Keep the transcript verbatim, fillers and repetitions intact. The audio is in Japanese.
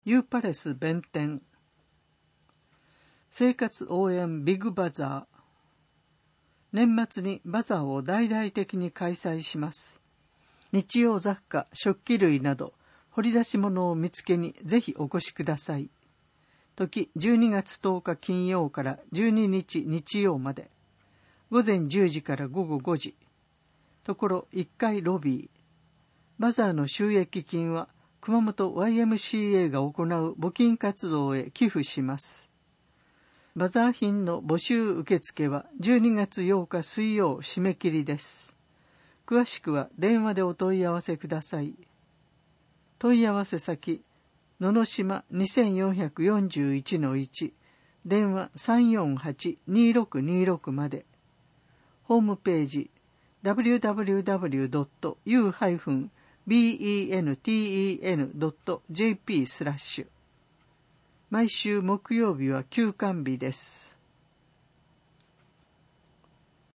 ユーパレス弁天、生活応援ビッグバザー。年末にバザーを大々的に開催します。日用雑貨、食器類など掘り出し物を見つけにぜひお越しください。時じゅうにがつとおか金曜からじゅうににち日曜まで。午前じゅうじから午後ごじ。ところいっかいロビー。バザーの収益金は熊本 ワイエムシーエー が行う募金活動へ寄付します。バザー品の募集受付はじゅうにがつようか水曜締め切りです。詳しくは電話でお問い合わせください。問い合わせ先、ののしま にせんよんひゃくよんじゅういちのいち、電話 さんよんはち にろくにろく まで。ホームページ、ダブリューダブリューダブリュードットユーベンテンドットジェーピー スラッシュ。毎週木曜日は休館日です。